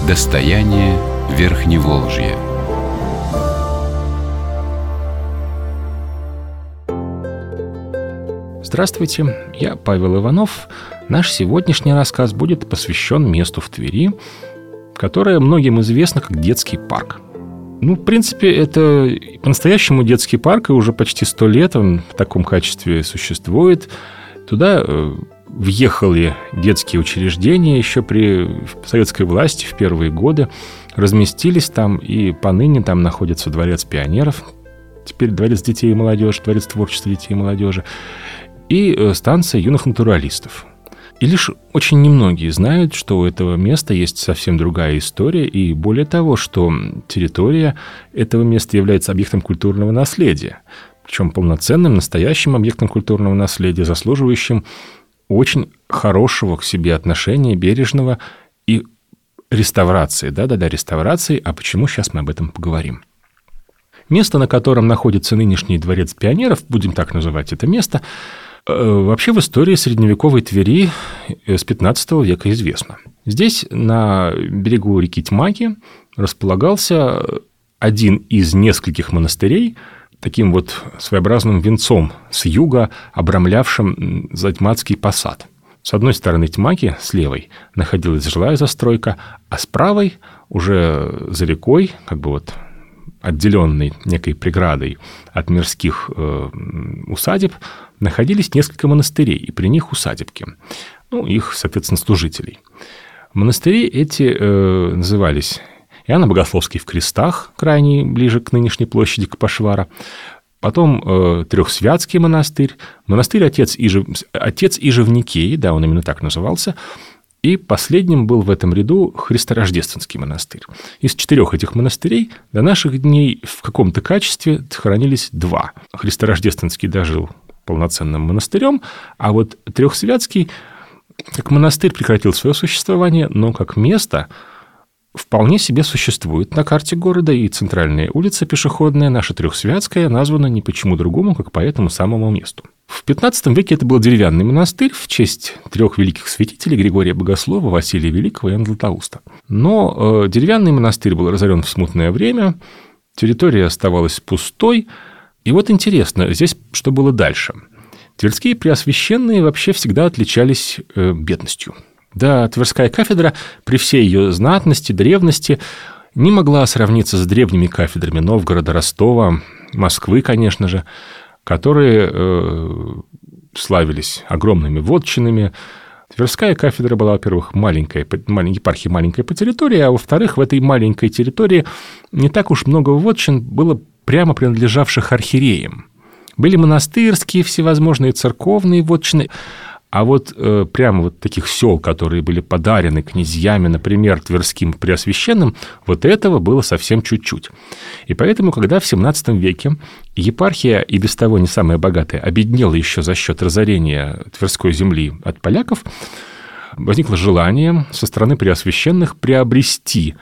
Достояние Верхневолжья. Здравствуйте, я Павел Иванов. Наш сегодняшний рассказ будет посвящен месту в Твери, которое многим известно как детский парк. В принципе, это по-настоящему детский парк, и уже почти 100 лет он в таком качестве существует. Туда въехали детские учреждения еще при советской власти в первые годы, разместились там, и поныне там находится Дворец пионеров, теперь Дворец детей и молодежи, Дворец творчества детей и молодежи, и станция юных натуралистов. И лишь очень немногие знают, что у этого места есть совсем другая история, и более того, что территория этого места является объектом культурного наследия, причем полноценным, настоящим объектом культурного наследия, заслуживающим очень хорошего к себе отношения, бережного и реставрации. Да-да-да, реставрации. А почему? Сейчас мы об этом поговорим. Место, на котором находится нынешний Дворец пионеров, будем так называть это место, вообще в истории средневековой Твери с 15 века известно. Здесь, на берегу реки Тьмаки, располагался один из нескольких монастырей, таким вот своеобразным венцом с юга, обрамлявшим Затьмацкий посад. С одной стороны Тьмаки, с левой, находилась жилая застройка, а с правой, уже за рекой, отделенной некой преградой от мирских усадеб, находились несколько монастырей, и при них усадебки. Их, соответственно, служителей. Монастыри эти назывались Иоанн Богословский в Крестах, крайне ближе к нынешней площади Капошвара, потом Трехсвятский монастырь, монастырь Отец Ижевникей, да, он именно так назывался, и последним был в этом ряду Христорождественский монастырь. Из 4 этих монастырей до наших дней в каком-то качестве сохранились 2. Христорождественский дожил полноценным монастырем, а вот Трехсвятский как монастырь прекратил свое существование, но как место вполне себе существует на карте города, и центральная улица пешеходная, наша Трехсвятская, названа не почему другому, как по этому самому месту. В XV веке это был деревянный монастырь в честь 3 великих святителей Григория Богослова, Василия Великого и Иоанна Златоуста. Но деревянный монастырь был разорен в смутное время, территория оставалась пустой. И вот интересно, здесь что было дальше? Тверские преосвященные вообще всегда отличались бедностью. Да, Тверская кафедра при всей ее знатности, древности не могла сравниться с древними кафедрами Новгорода, Ростова, Москвы, конечно же, которые славились огромными вотчинами. Тверская кафедра была, во-первых, епархия маленькая по территории, а во-вторых, в этой маленькой территории не так уж много вотчин было прямо принадлежавших архиереям. Были монастырские, всевозможные церковные вотчины, а вот прямо вот таких сел, которые были подарены князьями, например, Тверским преосвященным, вот этого было совсем чуть-чуть. И поэтому, когда в XVII веке епархия, и без того не самая богатая, обеднела еще за счет разорения Тверской земли от поляков, возникло желание со стороны преосвященных приобрести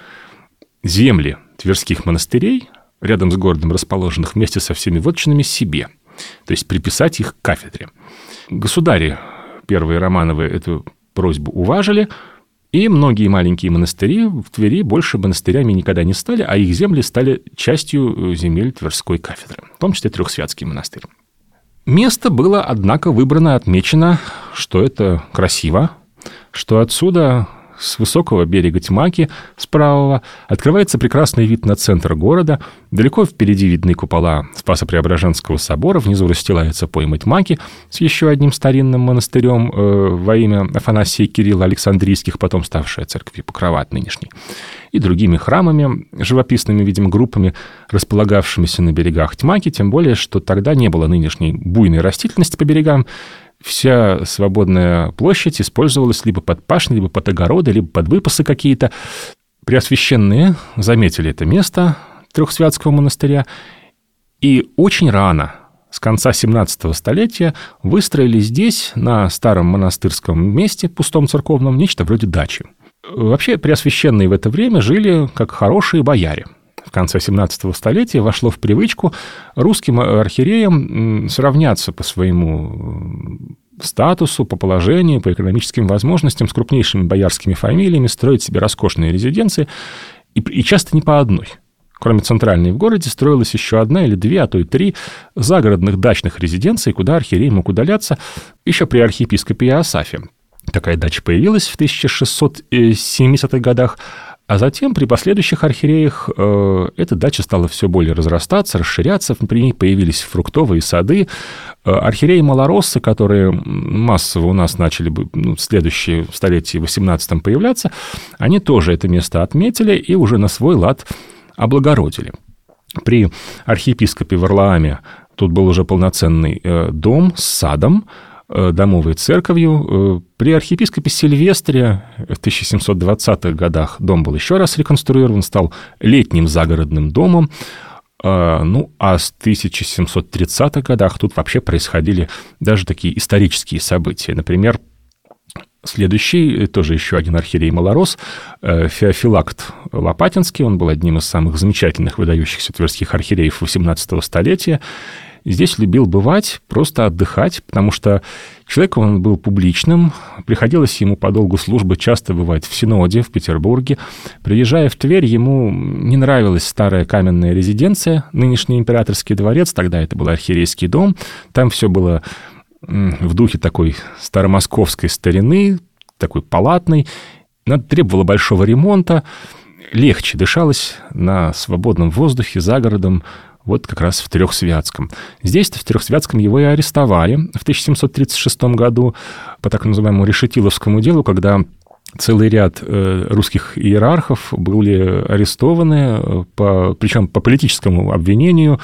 земли тверских монастырей, рядом с городом расположенных, вместе со всеми вотчинами себе, то есть приписать их к кафедре. Государи первые Романовы эту просьбу уважили, и многие маленькие монастыри в Твери больше монастырями никогда не стали, а их земли стали частью земель Тверской кафедры, в том числе Трехсвятский монастырь. Место было, однако, выбрано, отмечено, что это красиво, что отсюда, с высокого берега Тьмаки, с правого, открывается прекрасный вид на центр города. Далеко впереди видны купола Спасо-Преображенского собора, внизу расстилается пойма Тьмаки с еще одним старинным монастырем во имя Афанасия и Кирилла Александрийских, потом ставшая церковью Покрова нынешней, и другими храмами, живописными, видимо, группами, располагавшимися на берегах Тьмаки, тем более, что тогда не было нынешней буйной растительности по берегам. Вся свободная площадь использовалась либо под пашни, либо под огороды, либо под выпасы какие-то. Преосвященные заметили это место Трехсвятского монастыря и очень рано, с конца 17 столетия, выстроили здесь, на старом монастырском месте, пустом церковном, нечто вроде дачи. Вообще, преосвященные в это время жили как хорошие бояре. В конце 17 столетия вошло в привычку русским архиереям сравняться по своему статусу, по положению, по экономическим возможностям, с крупнейшими боярскими фамилиями строить себе роскошные резиденции, и часто не по одной. Кроме центральной в городе строилась еще одна или две, а то и три загородных дачных резиденции, куда архиерей мог удаляться еще при архиепископе Иосафе. Такая дача появилась в 1670-х годах, а затем при последующих архиереях эта дача стала все более разрастаться, расширяться, при ней появились фруктовые сады. Архиереи малороссы, которые массово у нас начали в следующее столетие, в 18-м, появляться, они тоже это место отметили и уже на свой лад облагородили. При архиепископе Варлааме тут был уже полноценный дом с садом, домовой церковью. При архиепископе Сильвестре в 1720-х годах дом был еще раз реконструирован, стал летним загородным домом. Ну, а с 1730-х годах тут вообще происходили даже такие исторические события. Например, следующий, тоже еще один архиерей малорос, Феофилакт Лопатинский, он был одним из самых замечательных, выдающихся тверских архиереев XVIII столетия. Здесь любил бывать, просто отдыхать, потому что человек он был публичным, приходилось ему по долгу службы часто бывать в Синоде, в Петербурге. Приезжая в Тверь, ему не нравилась старая каменная резиденция, нынешний императорский дворец, тогда это был архиерейский дом, там все было в духе такой старомосковской старины, такой палатной, требовало большого ремонта, легче дышалось на свободном воздухе за городом, вот как раз в Трехсвятском. Здесь-то в Трехсвятском его и арестовали в 1736 году по так называемому Решетиловскому делу, когда целый ряд русских иерархов были арестованы, причем по политическому обвинению.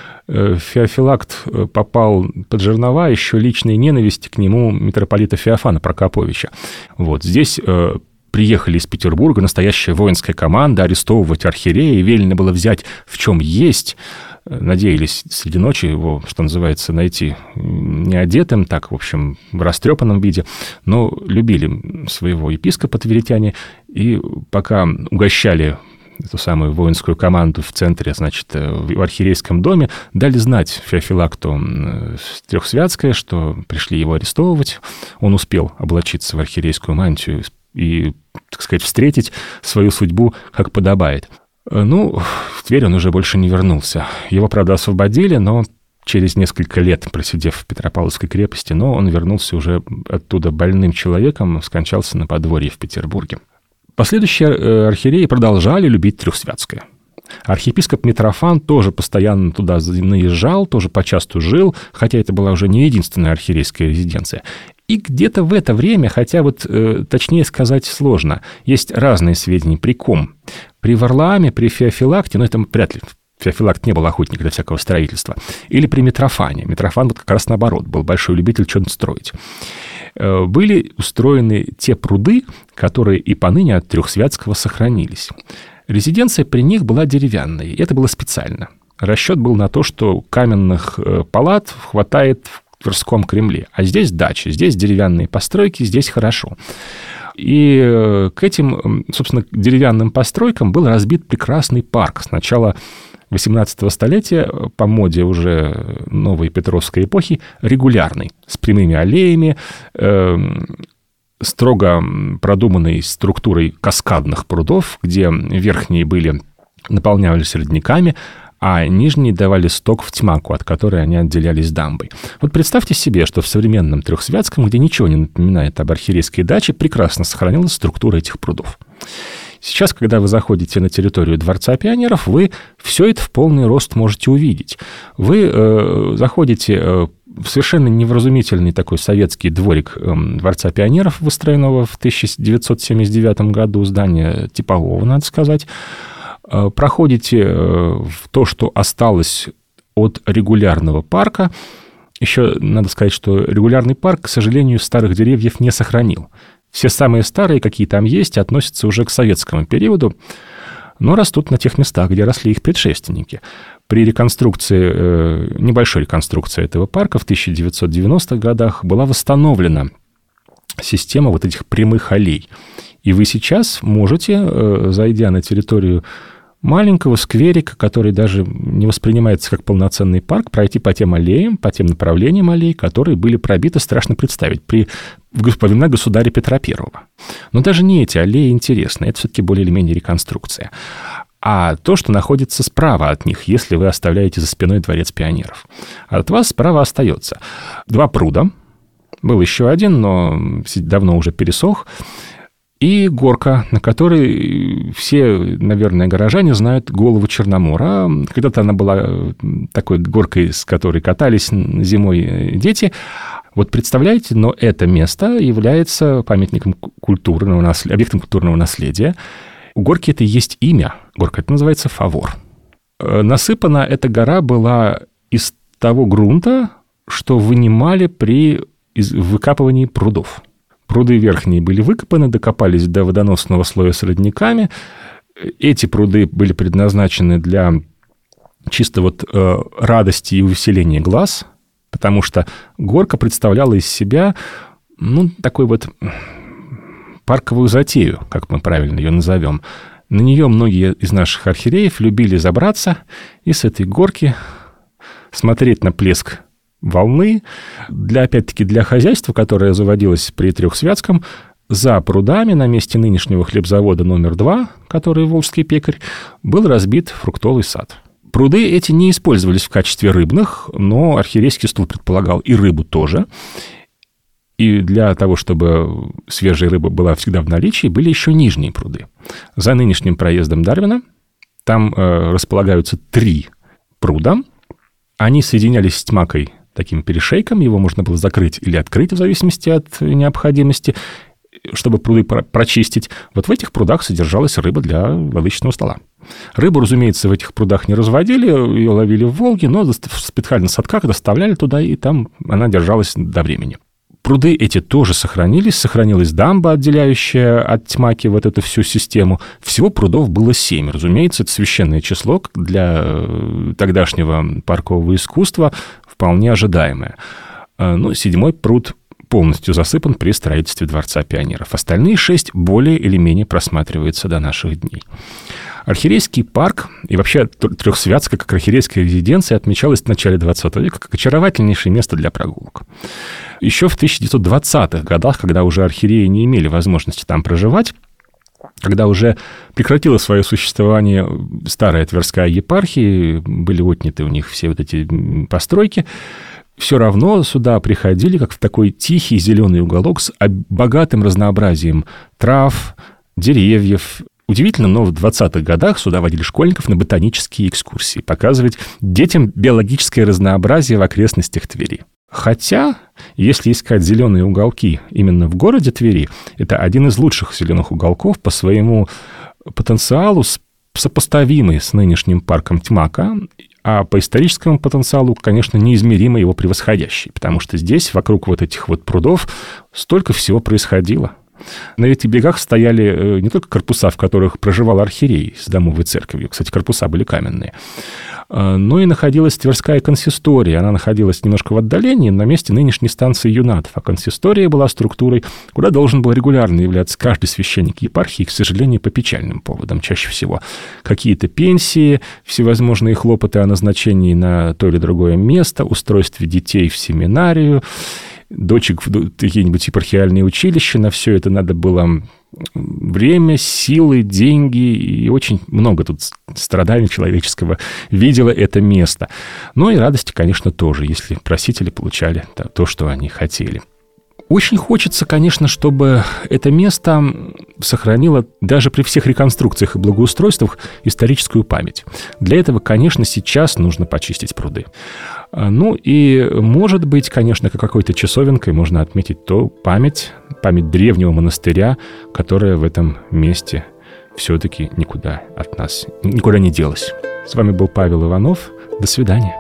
Феофилакт попал под жернова еще личной ненависти к нему митрополита Феофана Прокоповича. Вот здесь приехали из Петербурга настоящая воинская команда арестовывать архиерея, и велено было взять в чем есть. Надеялись среди ночи его, что называется, найти не одетым, так, в общем, в растрепанном виде, но любили своего епископа тверитяне, и пока угощали эту самую воинскую команду в центре, значит, в архиерейском доме, дали знать Феофилакту Трехсвятское, что пришли его арестовывать. Он успел облачиться в архиерейскую мантию и, так сказать, встретить свою судьбу, как подобает. Ну, в Тверь он уже больше не вернулся. Его, правда, освободили, но через несколько лет, просидев в Петропавловской крепости, но он вернулся уже оттуда больным человеком, скончался на подворье в Петербурге. Последующие архиереи продолжали любить Трехсвятское. Архиепископ Митрофан тоже постоянно туда наезжал, тоже почасту жил, хотя это была уже не единственная архиерейская резиденция. И где-то в это время, хотя вот точнее сказать сложно, есть разные сведения при ком. При Варлааме, при Феофилакте, но это вряд ли, Феофилакт не был охотник до всякого строительства, или при Митрофане. Митрофан вот как раз наоборот, был большой любитель что-нибудь строить. Были устроены те пруды, которые и поныне от Трехсвятского сохранились. Резиденция при них была деревянной, и это было специально. Расчет был на то, что каменных палат хватает в Тверском Кремле, а здесь дача, здесь деревянные постройки, здесь хорошо. И к этим, собственно, деревянным постройкам был разбит прекрасный парк с начала XVIII столетия, по моде уже новой Петровской эпохи, регулярный, с прямыми аллеями, строго продуманной структурой каскадных прудов, где верхние наполнялись родниками, а нижние давали сток в тьмаку, от которой они отделялись дамбой. Вот представьте себе, что в современном Трехсвятском, где ничего не напоминает об архиерейской даче, прекрасно сохранилась структура этих прудов. Сейчас, когда вы заходите на территорию Дворца пионеров, вы все это в полный рост можете увидеть. Вы заходите в совершенно невразумительный такой советский дворик Дворца пионеров, выстроенного в 1979 году, здание типового, надо сказать. Проходите в то, что осталось от регулярного парка. Еще надо сказать, что регулярный парк, к сожалению, старых деревьев не сохранил. Все самые старые, какие там есть, относятся уже к советскому периоду, но растут на тех местах, где росли их предшественники. При реконструкции, небольшой реконструкции этого парка в 1990-х годах была восстановлена система вот этих прямых аллей. И вы сейчас можете, зайдя на территорию маленького скверика, который даже не воспринимается как полноценный парк, пройти по тем аллеям, по тем направлениям аллей, которые были пробиты, страшно представить, во времена государя Петра I. Но даже не эти аллеи интересны, это все-таки более или менее реконструкция. А то, что находится справа от них, если вы оставляете за спиной Дворец пионеров. От вас справа остается 2 пруда. Был еще один, но давно уже пересох. И горка, на которой все, наверное, горожане знают голову Черномора. Когда-то она была такой горкой, с которой катались зимой дети. Вот представляете, но это место является памятником объектом культурного наследия. У горки это есть имя. Горка это называется Фавор. Насыпана эта гора была из того грунта, что вынимали при выкапывании прудов. Пруды верхние были выкопаны, докопались до водоносного слоя с родниками. Эти пруды были предназначены для чисто радости и увеселения глаз, потому что горка представляла из себя, такой парковую затею, как мы правильно ее назовем. На нее многие из наших архиереев любили забраться и с этой горки смотреть на плеск волны, опять-таки для хозяйства, которое заводилось при Трехсвятском, за прудами на месте нынешнего хлебзавода номер 2, который Волжский пекарь, был разбит фруктовый сад. Пруды эти не использовались в качестве рыбных, но архиерейский стол предполагал и рыбу тоже. И для того, чтобы свежая рыба была всегда в наличии, были еще нижние пруды. За нынешним проездом Дарвина там располагаются 3 пруда. Они соединялись с Тьмакой таким перешейком, его можно было закрыть или открыть в зависимости от необходимости, чтобы пруды прочистить. Вот в этих прудах содержалась рыба для владычного стола. Рыбу, разумеется, в этих прудах не разводили, ее ловили в Волге, но в специальных садках доставляли туда, и там она держалась до времени. Пруды эти тоже сохранилась дамба, отделяющая от Тьмаки вот эту всю систему. Всего прудов было 7. Разумеется, это священное число для тогдашнего паркового искусства, вполне ожидаемое. Но 7-й пруд полностью засыпан при строительстве Дворца пионеров. Остальные 6 более или менее просматриваются до наших дней. Архиерейский парк и вообще Трехсвятская, как архиерейская резиденция, отмечалась в начале 20 века как очаровательнейшее место для прогулок. Еще в 1920-х годах, когда уже архиереи не имели возможности там проживать, когда уже прекратила свое существование старая Тверская епархия, были отняты у них все вот эти постройки, все равно сюда приходили как в такой тихий зеленый уголок с богатым разнообразием трав, деревьев. Удивительно, но в 20-х годах сюда водили школьников на ботанические экскурсии, показывать детям биологическое разнообразие в окрестностях Твери. Хотя, если искать зеленые уголки именно в городе Твери, это один из лучших зеленых уголков по своему потенциалу, сопоставимый с нынешним парком Тьмака, а по историческому потенциалу, конечно, неизмеримо его превосходящий, потому что здесь, вокруг вот этих вот прудов, столько всего происходило. На этих берегах стояли не только корпуса, в которых проживал архиерей с домовой церковью, кстати, корпуса были каменные, но и находилась Тверская консистория. Она находилась немножко в отдалении, на месте нынешней станции Юнатов. А консистория была структурой, куда должен был регулярно являться каждый священник епархии, к сожалению, по печальным поводам чаще всего. Какие-то пенсии, всевозможные хлопоты о назначении на то или другое место, устройстве детей в семинарию, дочек в какие-нибудь епархиальные училища. На все это надо было время, силы, деньги, и очень много тут страдания человеческого видело это место. Но и радости, конечно, тоже, если просители получали то, что они хотели. Очень хочется, конечно, чтобы это место сохранило даже при всех реконструкциях и благоустройствах историческую память. Для этого, конечно, сейчас нужно почистить пруды. Ну и, может быть, конечно, какой-то часовенкой можно отметить память древнего монастыря, которая в этом месте все-таки никуда от нас, никуда не делась. С вами был Павел Иванов. До свидания.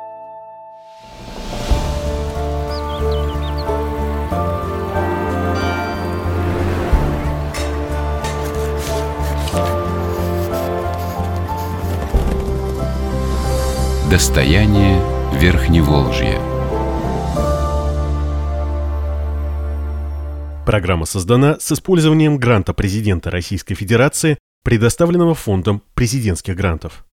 Достояние Верхневолжья. Программа создана с использованием гранта президента Российской Федерации предоставленного Фондом президентских грантов.